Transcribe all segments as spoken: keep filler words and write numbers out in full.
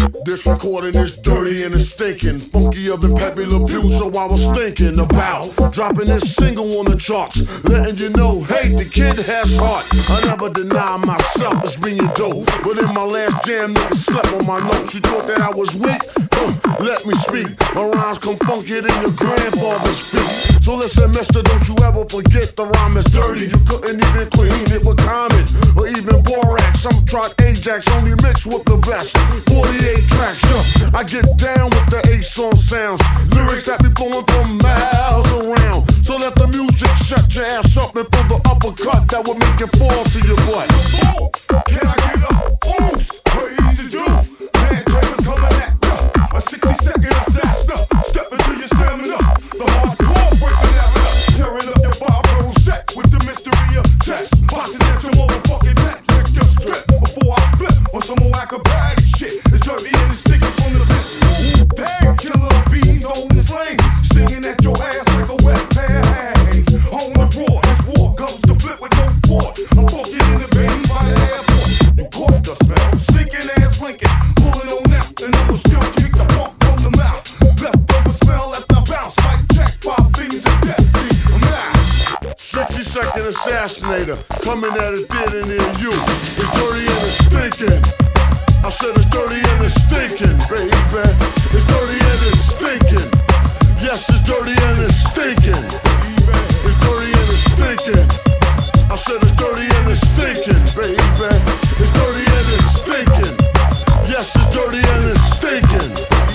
This recording is dirty and it's stinking, funkier than Pepe Le Pew, so I was thinking about dropping this single on the charts, letting you know, hey, the kid has heart. I never deny myself as being dope, but in my last jam, niggas slept on my notes. You thought that I was weak? Uh, let me speak. My rhymes come funkier than your grandfather's feet. So listen, mister, don't you ever forget the rhyme is dirty. You couldn't even clean it with comments or even borax. Some tried Ajax, only mixed with the best. forty-eight tracks, yeah. I get down with the A-song sounds, lyrics that be blowing from miles around. So let the music shut your ass up and pull the uppercut that will make it fall to your butt. Oh, can I get up? Oops, crazy dude. Man, Taylor's coming at ya. A sixty second assassin. Step into your stamina. The hardcore breaking out up, tearing up your barbell set with the mystery of text. Boxing at your motherfucking neck. Lick your strip before I flip on some more acrobatic shit. It's dirty and it's sticky from the pit. Damn, killer bees on the sling, stinging at your ass like a wet pair of hands. On the draw, as war comes to flip with no port. I'm fucking in the baby by the airport. You caught the smell, stinking ass Lincoln, pulling on out, and I'ma still kick the funk from the mouth. Leftover smell after I bounce, like check five things of death. I'm out. sixty second assassinator, coming at it theater near you. It's dirty and it's stinking. I said it's dirty and it's stinking, baby. It's dirty and it's stinking. Yes, it's dirty and it's stinking. It's dirty and it's stinking. I said it's dirty and it's stinking, baby. It's dirty and it's stinking. Yes, it's dirty and it's stinking.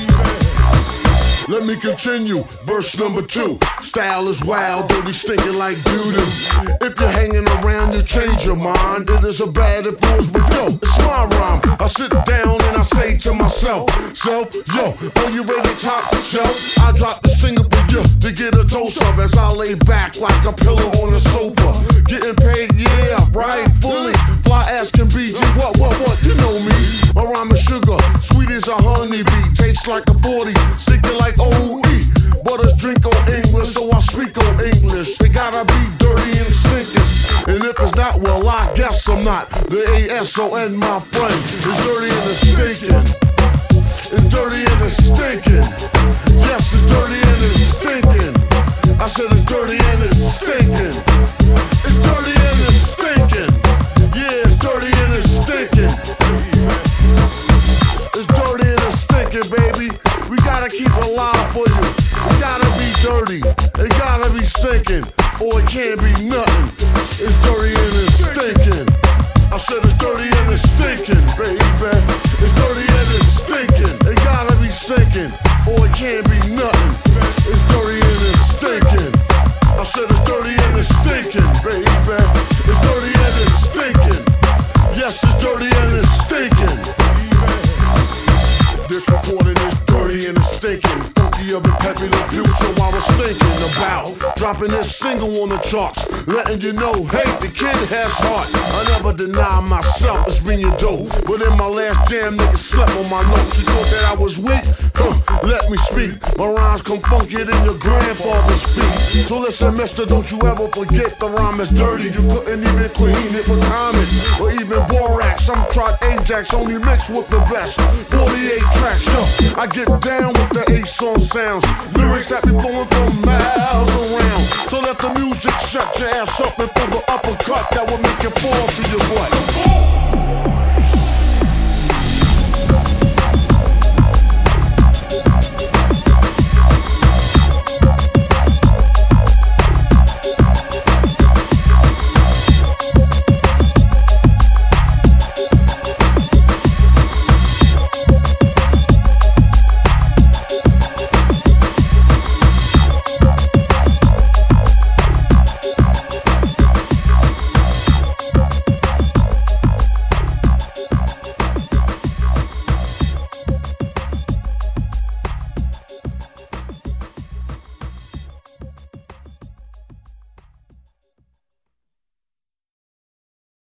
Let me continue, verse number two. Style is wild, dirty, stinking like doo-doo. If you're hanging around, you change your mind. It is a bad influence, but yo, it's my rhyme. I sit down and I say to myself, so, yo, are you ready to top the shelf? I drop the single for you to get a dose of as I lay back like a pillow on a sofa. Getting paid, yeah, right, fully. Fly ass can be G, what, what, what, you know me. My rhyme is sugar, sweet as a honeybee. Tastes like a forty, sticking like O E. But it's drink on English, so I speak on English. It gotta be dirty and stinking. And if it's not, well, I guess I'm not. The A S O N, my friend. It's dirty and it's stinking. It's dirty and it's stinking. Yes, it's dirty and it's stinking. I said it's dirty and it's stinking. It's dirty and it's stinking. Yeah, it's dirty and it's stinking. It's dirty and it's stinking, baby. We gotta keep it alive for you. It gotta be dirty. It gotta be stinking. Or it can't be nothing. It's dirty and it's stinking. I said it's dirty and it's stinking, baby. It's dirty and it's stinking. It gotta be stinking. Or it can't be nothing. It's dirty and it's stinking. I said it's dirty and it's stinking, baby. It's dirty and it's stinking. Yes, it's dirty and it's stinking. This recording is dirty and it's stinking, funkier than Pepe Le Pew, so I was thinking about dropping this single on the charts, letting you know, hey, the kid has heart. I never deny myself as being dope, but in my last jam, niggas slept on my notes. You thought that I was weak? Huh, let me speak. My rhymes come funkier than your grandfather's feet. So listen, mister, don't you ever forget the rhyme is dirty. You couldn't even clean it with comment or even borax. Some tried Ajax, only mixed with the best. forty-eight tracks, yo. I get down with the A-song sounds, lyrics that be blowing from miles around. So let the music shut your ass up and pull the uppercut that will make it fall to your butt.